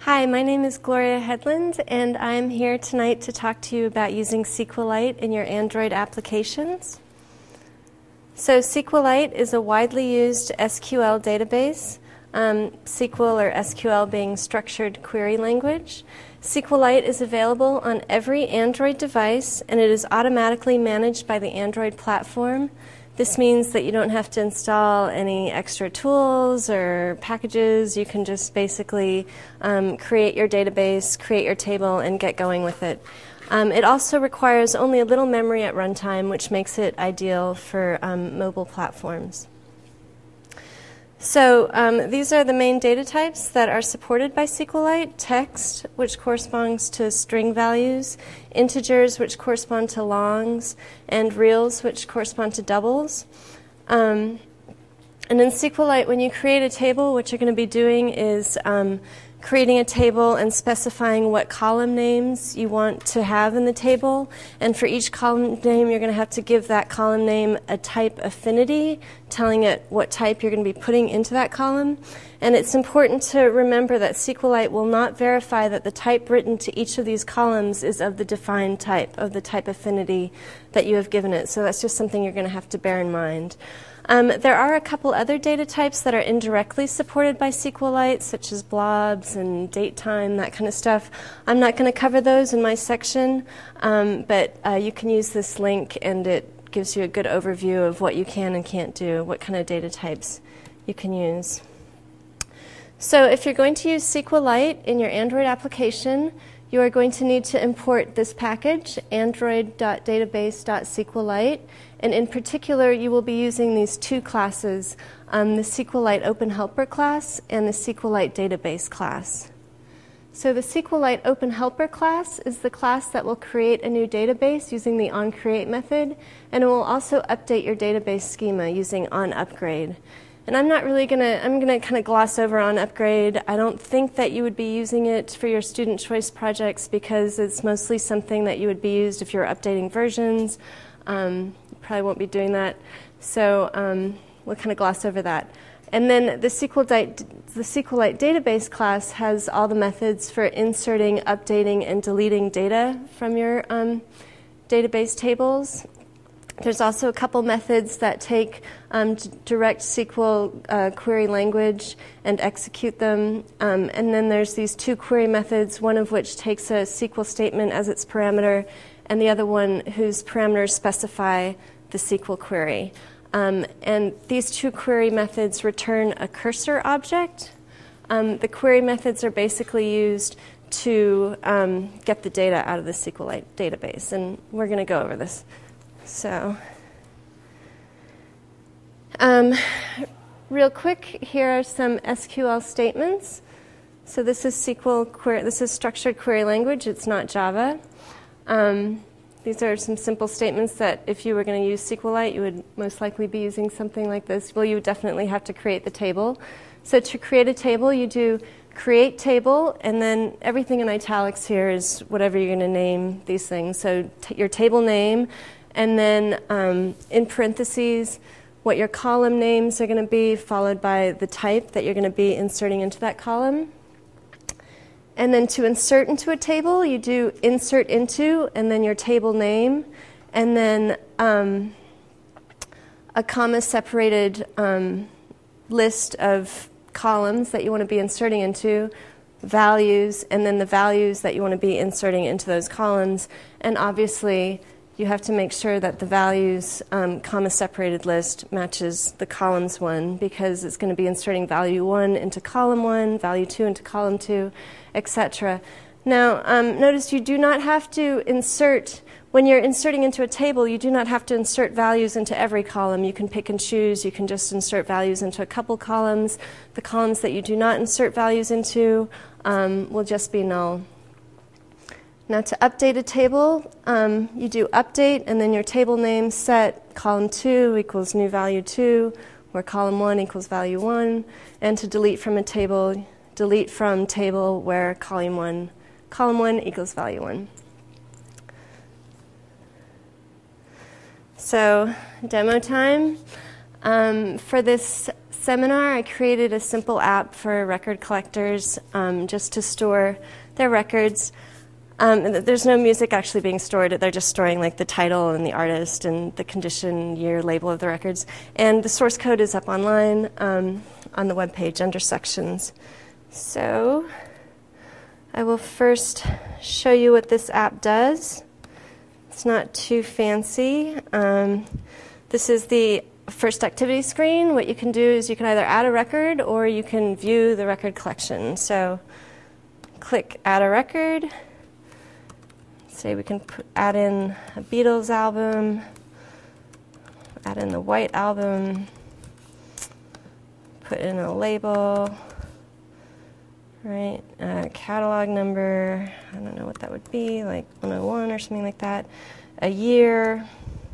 Hi, my name is Gloria Headland, and I'm here tonight to talk to you about using SQLite in your Android applications. So SQLite is a widely used SQL database, SQL or SQL being structured query language. SQLite is available on every Android device, and it is automatically managed by the Android platform. This means that you don't have to install any extra tools or packages. You can just basically create your database, create your table, and get going with it. It also requires only a little memory at runtime, which makes it ideal for mobile platforms. So these are the main data types that are supported by SQLite: text, which corresponds to string values, integers, which correspond to longs, and reals, which correspond to doubles. And in SQLite, when you create a table, what you're going to be doing is creating a table and specifying what column names you want to have in the table. And for each column name, you're going to have to give that column name a type affinity, telling it what type you're going to be putting into that column. And it's important to remember that SQLite will not verify that the type written to each of these columns is of the defined type, of the type affinity that you have given it. So that's just something you're going to have to bear in mind. There are a couple other data types that are indirectly supported by SQLite, such as blobs and date time, that kind of stuff. I'm not going to cover those in my section, but you can use this link, and it gives you a good overview of what you can and can't do, what kind of data types you can use. So if you're going to use SQLite in your Android application, you are going to need to import this package, android.database.sqlite. And in particular, you will be using these two classes, the SQLite Open Helper class and the SQLite Database class. So the SQLite Open Helper class is the class that will create a new database using the onCreate method, and it will also update your database schema using onUpgrade. And I'm going to kind of gloss over onUpgrade. I don't think that you would be using it for your student choice projects because it's mostly something that you would be used if you're updating versions. You probably won't be doing that. So we'll kind of gloss over that. And then the SQLite database class has all the methods for inserting, updating, and deleting data from your database tables. There's also a couple methods that take direct SQL query language and execute them. And then there's these two query methods, one of which takes a SQL statement as its parameter, and the other one whose parameters specify the SQL query. And these two query methods return a cursor object. The query methods are basically used to get the data out of the SQLite database, and we're going to go over this. So, real quick, here are some SQL statements. So this is SQL query. This is structured query language. It's not Java. These are some simple statements that if you were going to use SQLite, you would most likely be using something like this. Well, you would definitely have to create the table. So to create a table, you do create table, and then everything in italics here is whatever you're going to name these things. So your table name, and then in parentheses, what your column names are going to be, followed by the type that you're going to be inserting into that column. And then to insert into a table, you do insert into, and then your table name, and then a comma-separated list of columns that you want to be inserting into, values, and then the values that you want to be inserting into those columns. And obviously, you have to make sure that the values comma-separated list matches the columns one, because it's going to be inserting value 1 into column 1, value 2 into column 2, etc. Now, notice you do not have to insert, when you're inserting into a table, you do not have to insert values into every column. You can pick and choose. You can just insert values into a couple columns. The columns that you do not insert values into will just be null. Now to update a table, you do update, and then your table name set column 2 equals new value 2, where column 1 equals value 1. And to delete from a table, delete from table where column 1 equals value 1. So demo time. For this seminar, I created a simple app for record collectors just to store their records. There's no music actually being stored. They're just storing like the title and the artist and the condition, year, label of the records. And the source code is up online on the webpage under sections. So I will first show you what this app does. It's not too fancy. This is the first activity screen. What you can do is you can either add a record or you can view the record collection. So click Add a Record. Say we can add in a Beatles album, add in the White Album, put in a label, right? A catalog number, I don't know what that would be, like 101 or something like that. A year,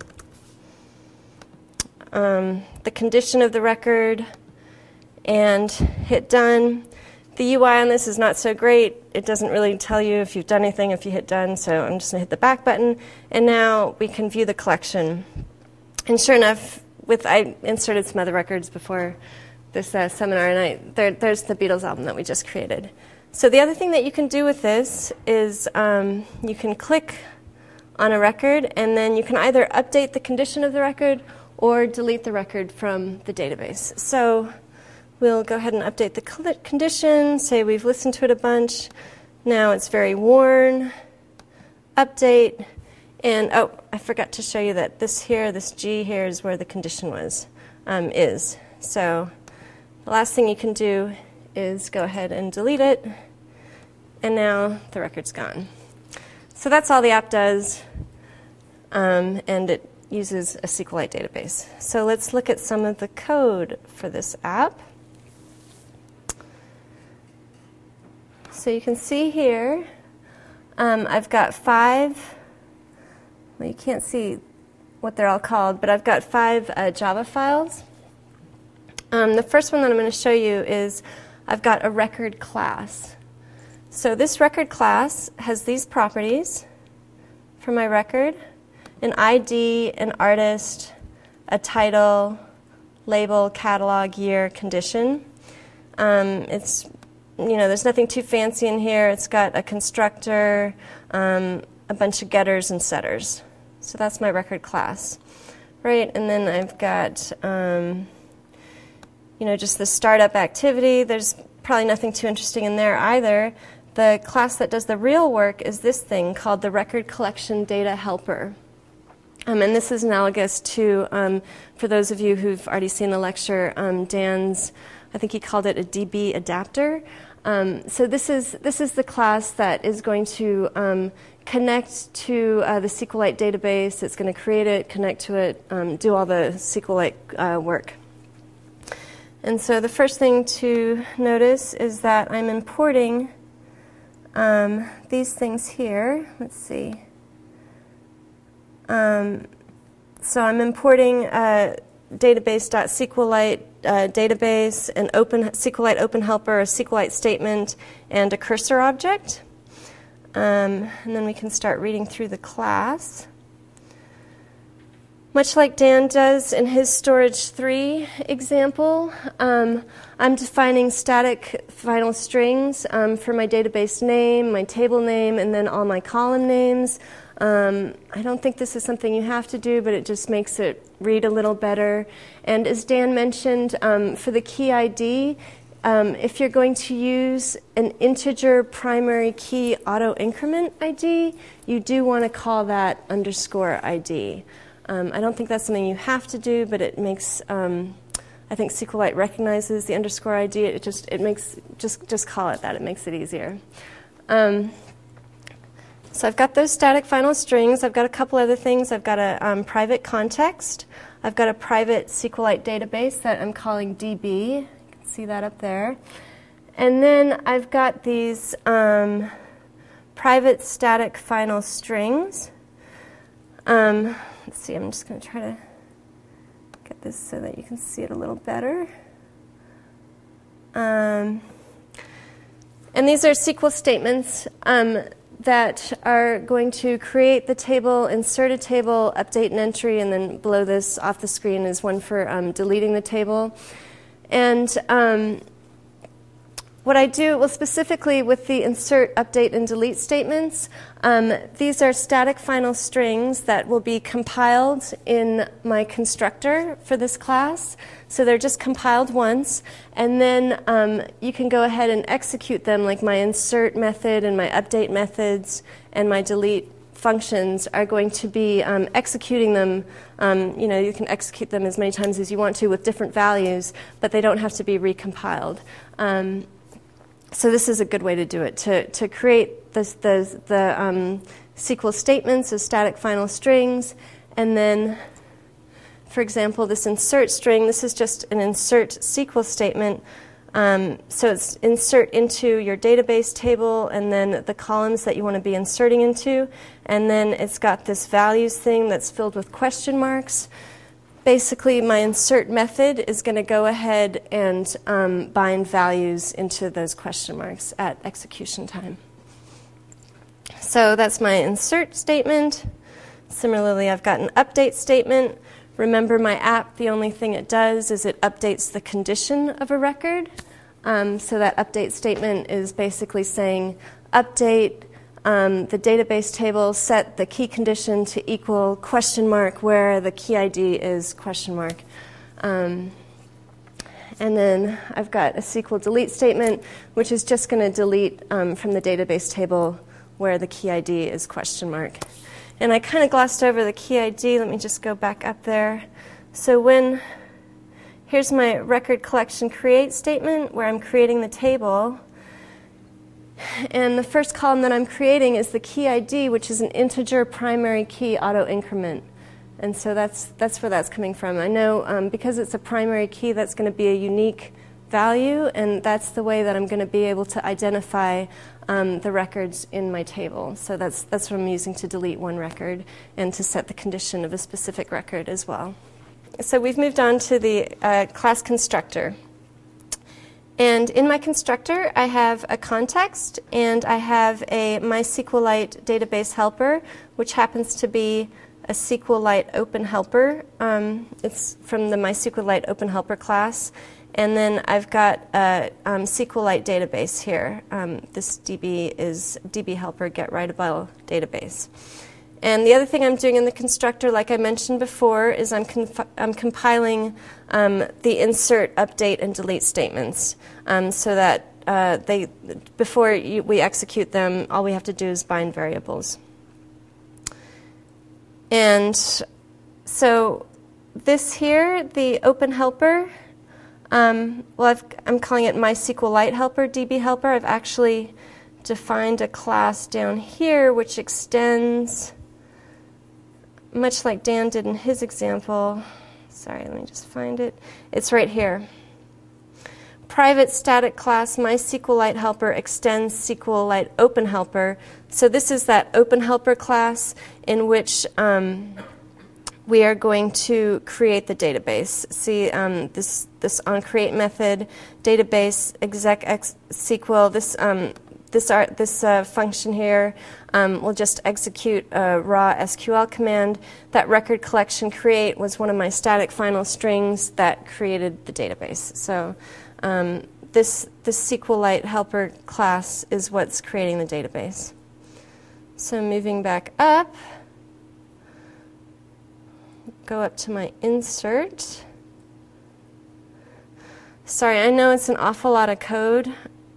the condition of the record, and hit done. The UI on this is not so great. It doesn't really tell you if you've done anything if you hit done, so I'm just going to hit the back button. And now we can view the collection. And sure enough, I inserted some other records before this seminar, and there's the Beatles album that we just created. So the other thing that you can do with this is you can click on a record, and then you can either update the condition of the record or delete the record from the database. So we'll go ahead and update the condition, say we've listened to it a bunch. Now it's very worn. Update. And, oh, I forgot to show you that this G here is where the condition is. So the last thing you can do is go ahead and delete it. And now the record's gone. So that's all the app does. And it uses a SQLite database. So let's look at some of the code for this app. So you can see here, I've got 5, well, you can't see what they're all called, but I've got 5 Java files. The first one that I'm going to show you is I've got a record class. So this record class has these properties for my record: an ID, an artist, a title, label, catalog, year, condition. There's nothing too fancy in here. It's got a constructor, a bunch of getters and setters. So that's my record class, right? And then I've got, just the startup activity. There's probably nothing too interesting in there either. The class that does the real work is this thing called the Record Collection Data Helper. And this is analogous to, for those of you who've already seen the lecture, Dan's, I think he called it a DB adapter. So this is the class that is going to connect to the SQLite database. It's going to create it, connect to it, do all the SQLite work. And so the first thing to notice is that I'm importing these things here. Let's see. So I'm importing database.SQLite database, an SQLite Open Helper, a SQLite statement, and a cursor object. And then we can start reading through the class. Much like Dan does in his Storage 3 example, I'm defining static final strings for my database name, my table name, and then all my column names. I don't think this is something you have to do, but it just makes it read a little better. And as Dan mentioned, for the key ID, if you're going to use an integer primary key auto increment ID, you do want to call that _ID. I don't think that's something you have to do, but it makes, I think SQLite recognizes the _ID. It makes, just call it that. It makes it easier. So I've got those static final strings. I've got a couple other things. I've got a private context. I've got a private SQLite database that I'm calling DB. You can see that up there. And then I've got these private static final strings. Let's see, I'm just going to try to get this so that you can see it a little better. And these are SQL statements that are going to create the table, insert a table, update an entry, and then below this off the screen is one for deleting the table. And what I do, well, specifically with the insert, update, and delete statements, these are static final strings that will be compiled in my constructor for this class. So they're just compiled once, and then you can go ahead and execute them, like my insert method and my update methods and my delete functions are going to be executing them. You can execute them as many times as you want to with different values, but they don't have to be recompiled. So this is a good way to do it, to create the SQL statements as static final strings, and then, for example, this insert string, this is just an insert SQL statement. So it's insert into your database table and then the columns that you want to be inserting into, and then it's got this values thing that's filled with question marks. Basically, my insert method is going to go ahead and bind values into those question marks at execution time. So that's my insert statement. Similarly, I've got an update statement. Remember, my app, the only thing it does is it updates the condition of a record. So that update statement is basically saying, update the database table, set the key condition to equal question mark where the key ID is question mark. And then I've got a SQL delete statement, which is just going to delete from the database table where the key ID is question mark. And I kind of glossed over the key ID. Let me just go back up there. So here's my record collection create statement where I'm creating the table. And the first column that I'm creating is the key ID, which is an integer primary key auto increment. And so that's where that's coming from. I know because it's a primary key, that's going to be a unique value, and that's the way that I'm going to be able to identify the records in my table. So that's what I'm using to delete one record and to set the condition of a specific record as well. So we've moved on to the class constructor. And in my constructor, I have a context, and I have a MySQLite database helper, which happens to be a SQLite Open Helper. It's from the MySQLite Open Helper class. And then I've got a SQLite database here. This DB is DB Helper Get Writable Database. And the other thing I'm doing in the constructor, like I mentioned before, is I'm compiling the insert, update, and delete statements so that before we execute them, all we have to do is bind variables. And so this here, the Open Helper, I'm calling it MySQLite Helper, DB Helper. I've actually defined a class down here which extends, much like Dan did in his example. Sorry, let me just find it. It's right here. Private static class MySQLite Helper extends SQLite Open Helper. So this is that Open Helper class in which we are going to create the database. See this onCreate method, database exec SQL. This function here will just execute a raw SQL command. That record collection create was one of my static final strings that created the database. So this SQLite helper class is what's creating the database. So moving back up, go up to my insert. Sorry, I know it's an awful lot of code.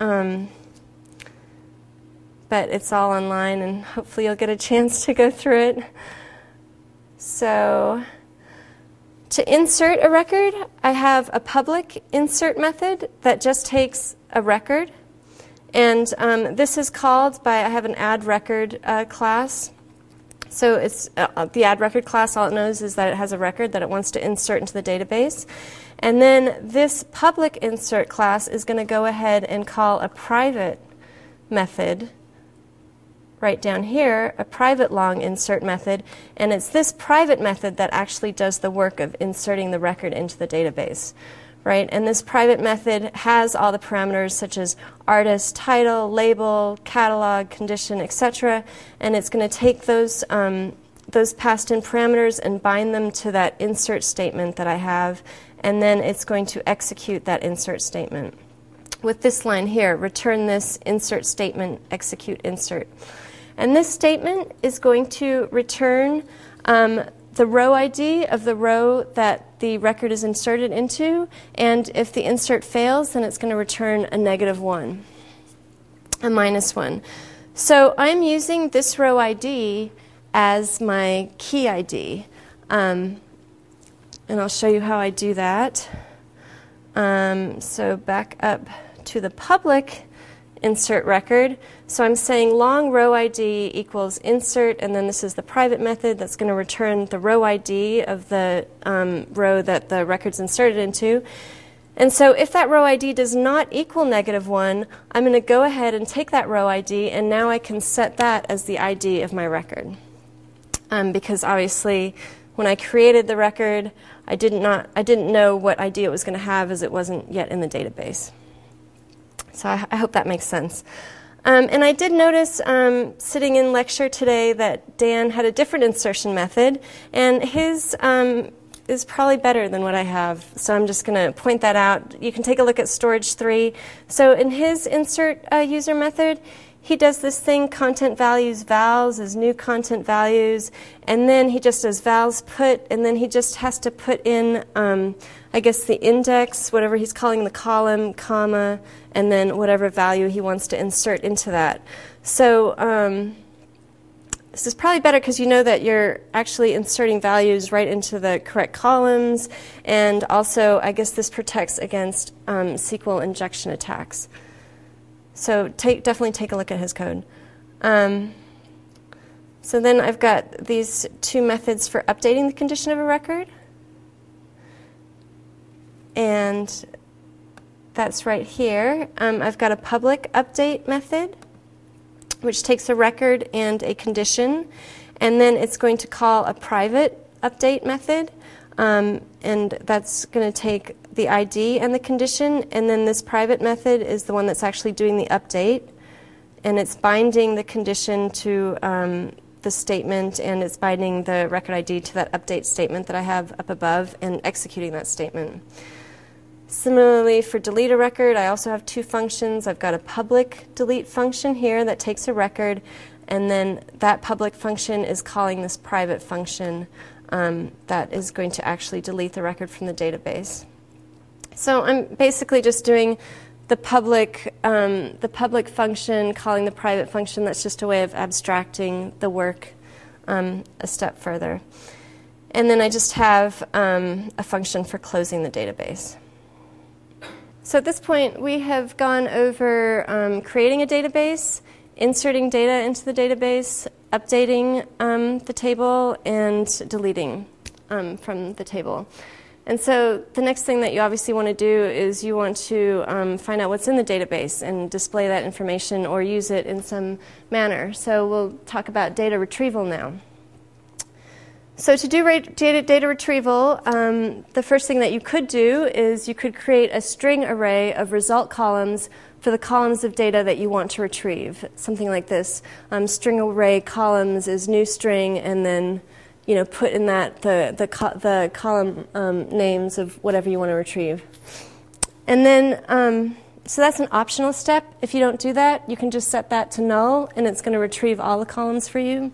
But it's all online, and hopefully you'll get a chance to go through it. So to insert a record, I have a public insert method that just takes a record. And this is called by, I have an add record class. So it's the add record class, all it knows is that it has a record that it wants to insert into the database. And then this public insert class is going to go ahead and call a private method right down here, a private long insert method, and it's this private method that actually does the work of inserting the record into the database, right? And this private method has all the parameters such as artist, title, label, catalog, condition, etc., and it's going to take those passed-in parameters and bind them to that insert statement that I have, and then it's going to execute that insert statement. With this line here, return this insert statement, execute insert. And this statement is going to return the row ID of the row that the record is inserted into, and if the insert fails, then it's going to return a -1, a -1. So I'm using this row ID as my key ID, and I'll show you how I do that. So back up to the public insert record. So I'm saying long row ID equals insert, and then this is the private method that's going to return the row ID of the row that the record's inserted into. And so if that row ID does not equal -1, I'm going to go ahead and take that row ID, and now I can set that as the ID of my record. Because obviously when I created the record, I didn't know what ID it was going to have, as it wasn't yet in the database. So I hope that makes sense. And I did notice sitting in lecture today that Dan had a different insertion method, and his is probably better than what I have. So I'm just going to point that out. You can take a look at storage 3. So in his insert user method, he does this thing, content values vals as new content values, and then he just does vals put, and then he just has to put in, I guess, the index, whatever he's calling the column, comma, and then whatever value he wants to insert into that. So this is probably better because you know that you're actually inserting values right into the correct columns, and also I guess this protects against SQL injection attacks. So definitely take a look at his code. So then I've got these two methods for updating the condition of a record. And that's right here. I've got a public update method, which takes a record and a condition. And then it's going to call a private update method. And that's going to take the ID and the condition, and then this private method is the one that's actually doing the update, and it's binding the condition to the statement, and it's binding the record ID to that update statement that I have up above and executing that statement. Similarly, for delete a record, I also have two functions. I've got a public delete function here that takes a record, and then that public function is calling this private function that is going to actually delete the record from the database. So I'm basically just doing the public function, calling the private function. That's just a way of abstracting the work a step further. And then I just have a function for closing the database. So at this point, we have gone over creating a database, inserting data into the database, updating the table, and deleting from the table. And so the next thing that you obviously want to do is you want to find out what's in the database and display that information or use it in some manner. So we'll talk about data retrieval now. So to do data retrieval, the first thing that you could do is you could create a string array of result columns for the columns of data that you want to retrieve. Something like this. String array columns is new string, and then put in that the column names of whatever you want to retrieve. And then, so that's an optional step. If you don't do that, you can just set that to null, and it's going to retrieve all the columns for you.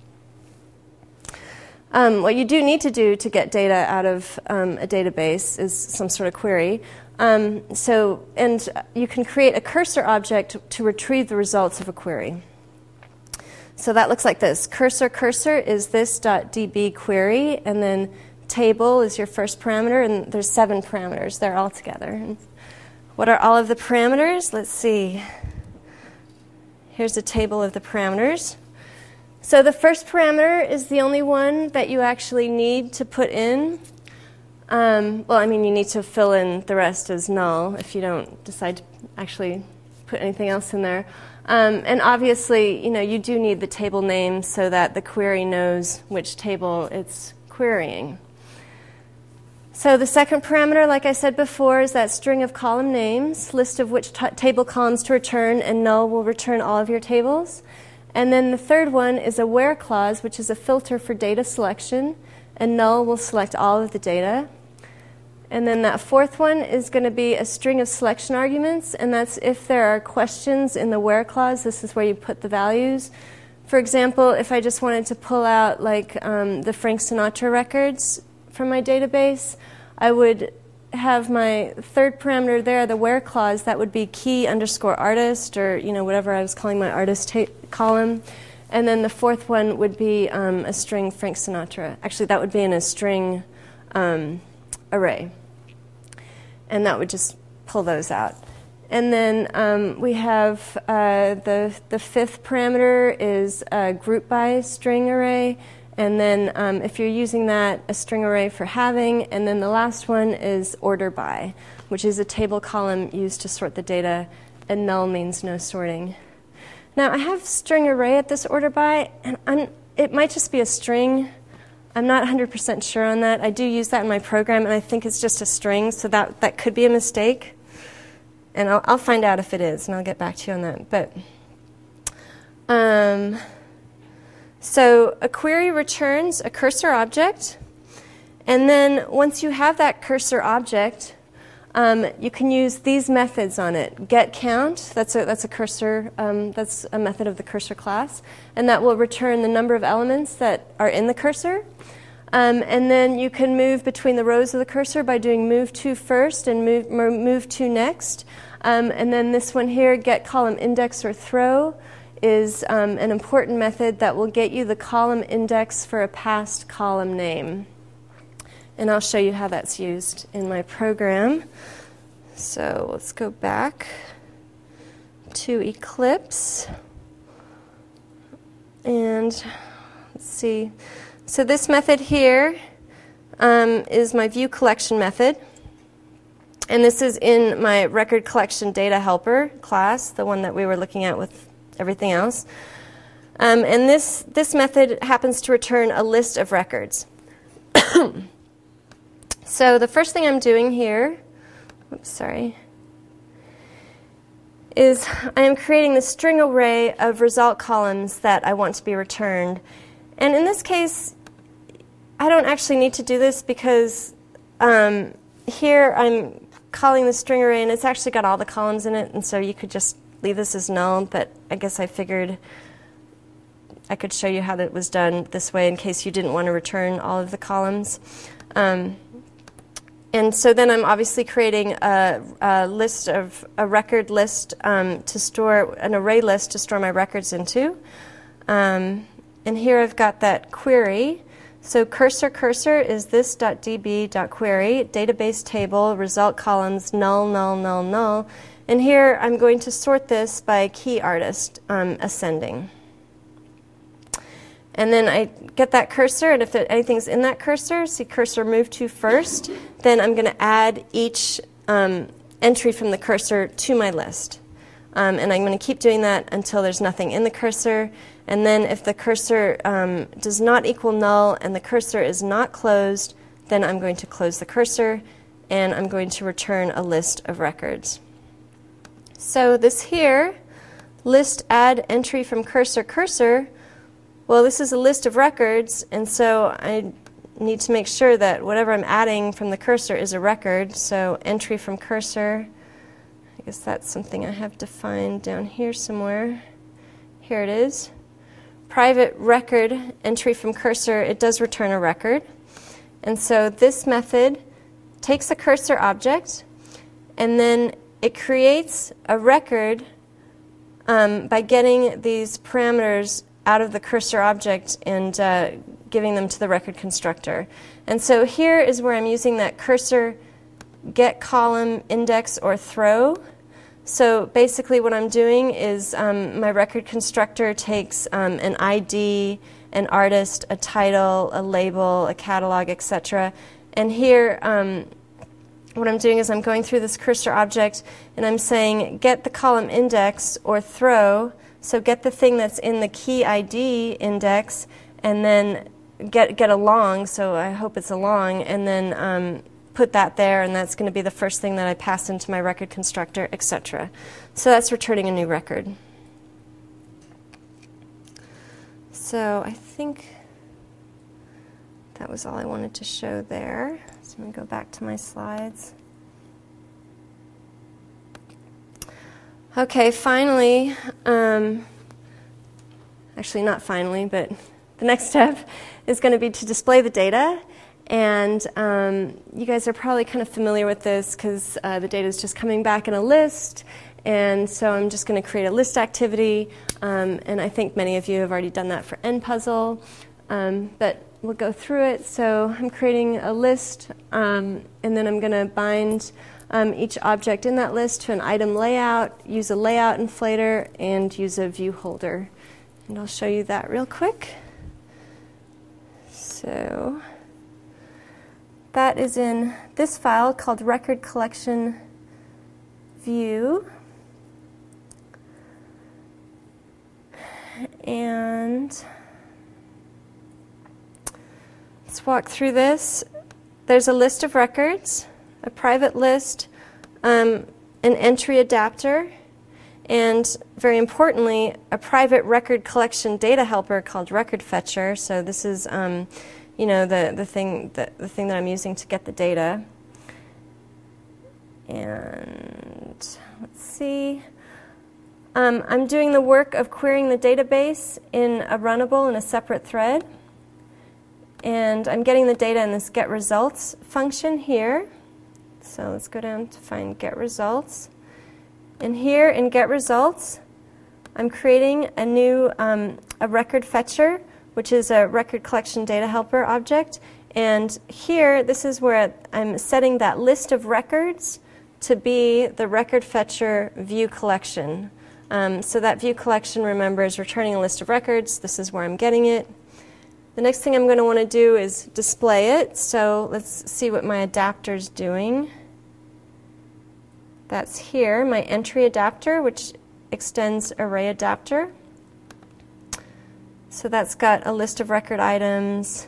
What you do need to do to get data out of a database is some sort of query. And you can create a cursor object to retrieve the results of a query. So that looks like this. Cursor is this.db query, and then table is your first parameter, and there's 7 parameters. They're all together. And what are all of the parameters? Let's see. Here's a table of the parameters. So the first parameter is the only one that you actually need to put in. You need to fill in the rest as null if you don't decide to actually put anything else in there. And obviously, you do need the table name so that the query knows which table it's querying. So the second parameter, like I said before, is that string of column names, list of which table columns to return, and null will return all of your tables. And then the third one is a where clause, which is a filter for data selection, and null will select all of the data. And then that fourth one is going to be a string of selection arguments, and that's if there are questions in the where clause. This is where you put the values. For example, if I just wanted to pull out like the Frank Sinatra records from my database, I would have my third parameter there, the where clause, that would be key underscore artist, or whatever I was calling my artist column. And then the fourth one would be a string Frank Sinatra. Actually, that would be in a string array. And that would just pull those out. And then we have the fifth parameter is a group by string array. And then if you're using that, a string array for having. And then the last one is order by, which is a table column used to sort the data. And null means no sorting. Now, I have string array at this order by, and it might just be a string. I'm not 100% sure on that. I do use that in my program, and I think it's just a string, so that could be a mistake. And I'll find out if it is, and I'll get back to you on that. But so a query returns a cursor object, and then once you have that cursor object, you can use these methods on it. Get count, that's a cursor, that's a method of the cursor class, and that will return the number of elements that are in the cursor. And then you can move between the rows of the cursor by doing move to first and move to next. And then this one here, get column index or throw, is an important method that will get you the column index for a past column name. And I'll show you how that's used in my program. So let's go back to Eclipse. And let's see. So this method here is my view collection method. And this is in my record collection data helper class, the one that we were looking at with everything else. And this method happens to return a list of records. So the first thing I'm doing here, is I am creating the string array of result columns that I want to be returned. And in this case, I don't actually need to do this because here I'm calling the string array, and it's actually got all the columns in it, and so you could just leave this as null, but I guess I figured I could show you how that was done this way in case you didn't want to return all of the columns. And so then I'm obviously creating a record list to store, an array list to store my records into. And here I've got that query. So cursor is this.db.query, database table, result columns, null, null, null, null. And here I'm going to sort this by key artist, ascending. And then I get that cursor, and if anything's in that cursor, see cursor move to first, then I'm going to add each entry from the cursor to my list. And I'm going to keep doing that until there's nothing in the cursor. And then if the cursor does not equal null and the cursor is not closed, then I'm going to close the cursor, and I'm going to return a list of records. So this here, list add entry from cursor, well, this is a list of records, and so I need to make sure that whatever I'm adding from the cursor is a record. So entry from cursor, I guess that's something I have defined down here somewhere. Here it is. Private record entry from cursor, it does return a record. And so this method takes a cursor object, and then it creates a record by getting these parameters out of the cursor object and giving them to the record constructor. And so here is where I'm using that cursor get column index or throw. So basically what I'm doing is my record constructor takes an ID, an artist, a title, a label, a catalog, etc. And here what I'm doing is I'm going through this cursor object and I'm saying get the column index or throw. So get the thing that's in the key ID index, and then get a long, so I hope it's a long, and then put that there, and that's going to be the first thing that I pass into my record constructor, etc. So that's returning a new record. So I think That was all I wanted to show there. So I'm going to go back to my slides. Okay, finally, actually not finally, but the next step is going to be to display the data. And you guys are probably kind of familiar with this because the data is just coming back in a list. And so I'm just going to create a list activity. And I think many of you have already done that for NPuzzle. But we'll go through it. So I'm creating a list, and then I'm going to bind each object in that list to an item layout, use a layout inflator, and use a view holder. And I'll show you that real quick. So that is in this file called record collection view. And let's walk through this. There's a list of records, a private list, an entry adapter, and very importantly, a private record collection data helper called Record Fetcher. So this is, you know, the thing that I'm using to get the data. And let's see. I'm doing the work of querying the database in a runnable in a separate thread. And I'm getting the data in this getResults function here. So let's go down to find getResults. And here in getResults, I'm creating a new a record fetcher, which is a record collection data helper object. And here, this is where I'm setting that list of records to be the record fetcher view collection. So that view collection, remember, is returning a list of records. This is where I'm getting it. The next thing I'm going to want to do is display it. So let's see what my adapter's doing. That's here, my entry adapter, which extends array adapter. So that's got a list of record items.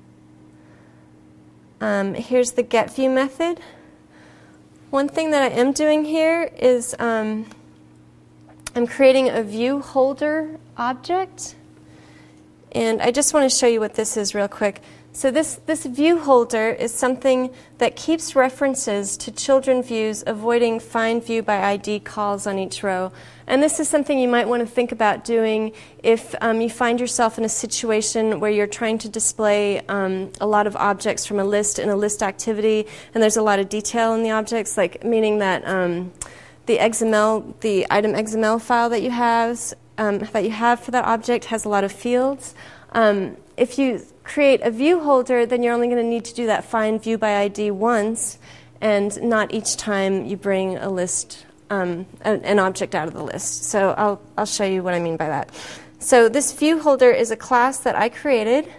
Here's the getView method. One thing that I am doing here is I'm creating a view holder object. And I just want to show you what this is real quick. So this view holder is something that keeps references to children views, avoiding find view by ID calls on each row. And this is something you might want to think about doing if you find yourself in a situation where you're trying to display a lot of objects from a list in a list activity, and there's a lot of detail in the objects, like meaning that the item XML file that you have for that object has a lot of fields. If you create a view holder, then you're only going to need to do that find view by ID once, and not each time you bring a list, an object out of the list. So I'll show you what I mean by that. So this view holder is a class that I created.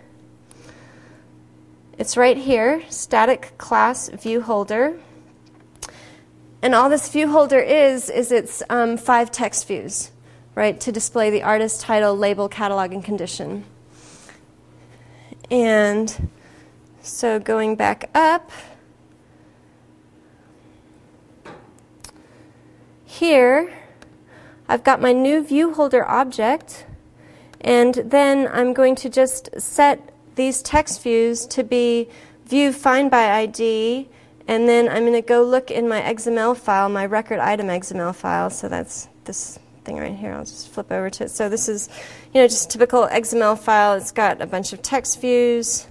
It's right here, static class view holder. And all this view holder is it's 5 text views, right, to display the artist, title, label, catalog, and condition. And so going back up, here I've got my new view holder object, and then I'm going to just set these text views to be view find by ID, and then I'm going to go look in my XML file, my record item XML file. So that's this thing right here. I'll just flip over to it. So this is, just a typical XML file. It's got a bunch of text views.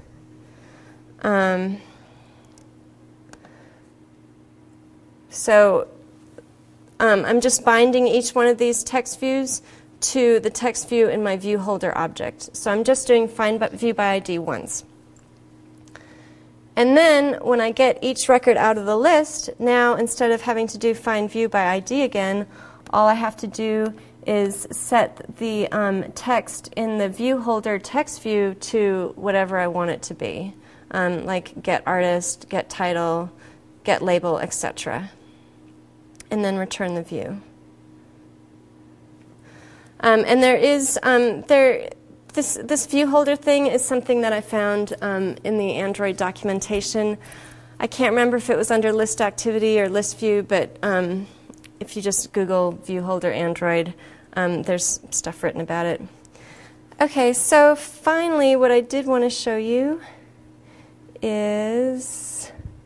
So I'm just binding each one of these text views to the text view in my view holder object. So I'm just doing find view by ID once. And then when I get each record out of the list, now instead of having to do find view by ID again, all I have to do is set the text in the view holder text view to whatever I want it to be, like get artist, get title, get label, etc. And then return the view. And there is this view holder thing is something that I found in the Android documentation. I can't remember if it was under list activity or list view, but if you just Google view holder Android, there's stuff written about it. Okay, so finally what I did want to show you is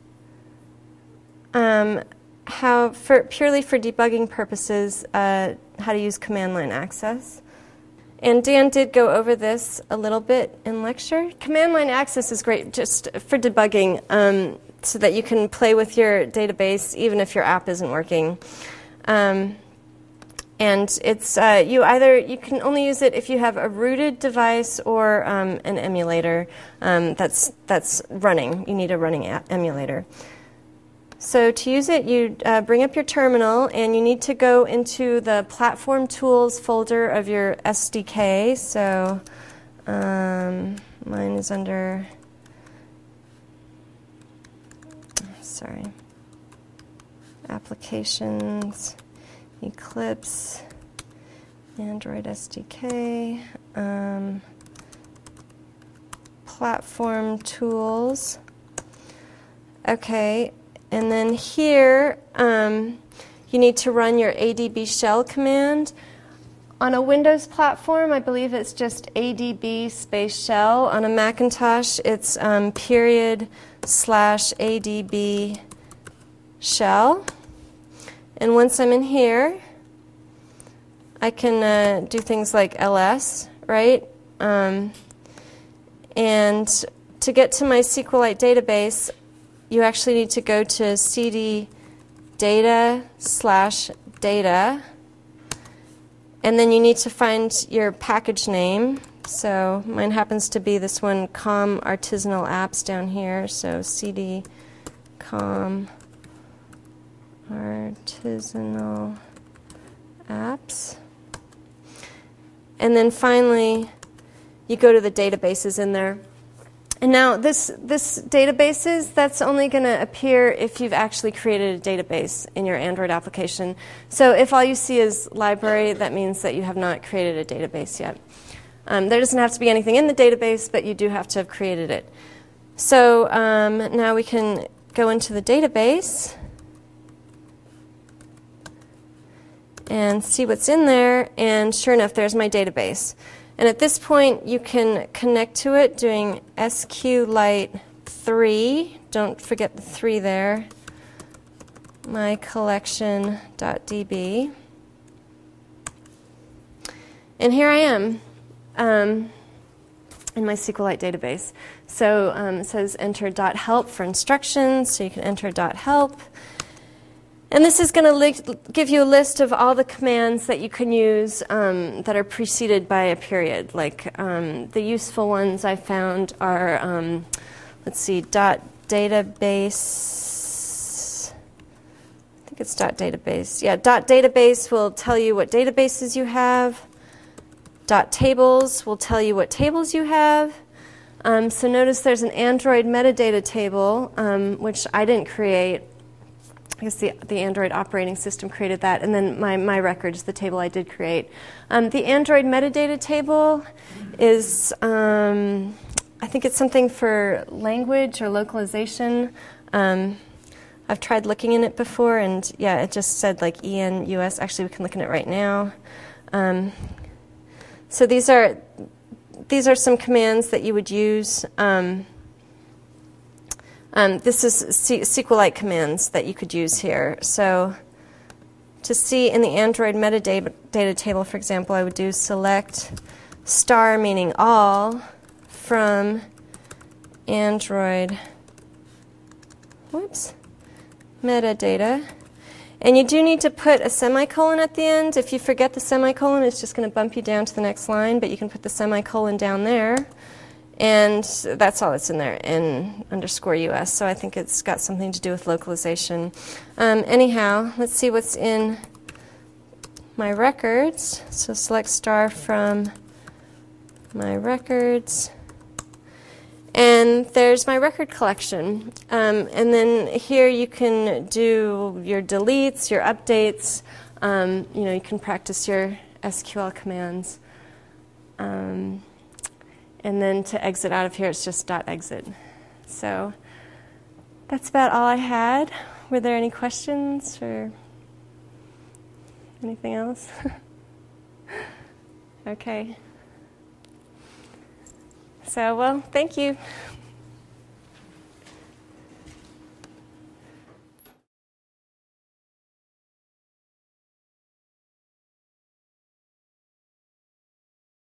purely for debugging purposes, how to use command line access. And Dan did go over this a little bit in lecture. Command line access is great just for debugging, so that you can play with your database even if your app isn't working. And it's you can only use it if you have a rooted device or an emulator that's running. You need a running emulator. So to use it, you bring up your terminal, and you need to go into the Platform Tools folder of your SDK. So mine is under, Applications, Eclipse, Android SDK, Platform Tools. Okay. And then here, you need to run your ADB shell command. On a Windows platform, I believe it's just ADB space shell. On a Macintosh, it's /ADB shell. And once I'm in here, I can do things like ls, right? And to get to my SQLite database, you actually need to go to cd data/data, and then you need to find your package name. So mine happens to be this one, com artisanal apps down here. So cd com artisanal apps. And then finally, you go to the databases in there. And now this databases, that's only going to appear if you've actually created a database in your Android application. So if all you see is library, that means that you have not created a database yet. There doesn't have to be anything in the database, but you do have to have created it. So now we can go into the database and see what's in there. And sure enough, there's my database. And at this point, you can connect to it doing SQLite 3. Don't forget the 3 there. mycollection.db. And here I am in my SQLite database. So it says enter .help for instructions, so you can enter .help. And this is going to give you a list of all the commands that you can use that are preceded by a period. Like the useful ones I found are, let's see, .database. I think it's .database. Yeah, .database will tell you what databases you have. .tables will tell you what tables you have. So notice there's an Android metadata table, which I didn't create. I guess the Android operating system created that, and then my records, the table I did create. The Android metadata table is, I think it's something for language or localization. I've tried looking in it before, and yeah, it just said like EN/US. Actually, we can look in it right now. So these are some commands that you would use. This is SQLite commands that you could use here. So to see in the Android metadata table, for example, I would do select star, meaning all, from Android metadata. And you do need to put a semicolon at the end. If you forget the semicolon, it's just going to bump you down to the next line, but you can put the semicolon down there. And that's all that's in there, N_US. So I think it's got something to do with localization. Anyhow, let's see what's in my records. So select star from my records. And there's my record collection. And then here you can do your deletes, your updates. You can practice your SQL commands. And then to exit out of here, it's just .exit. So that's about all I had. Were there any questions or anything else? Okay. So, well, thank you.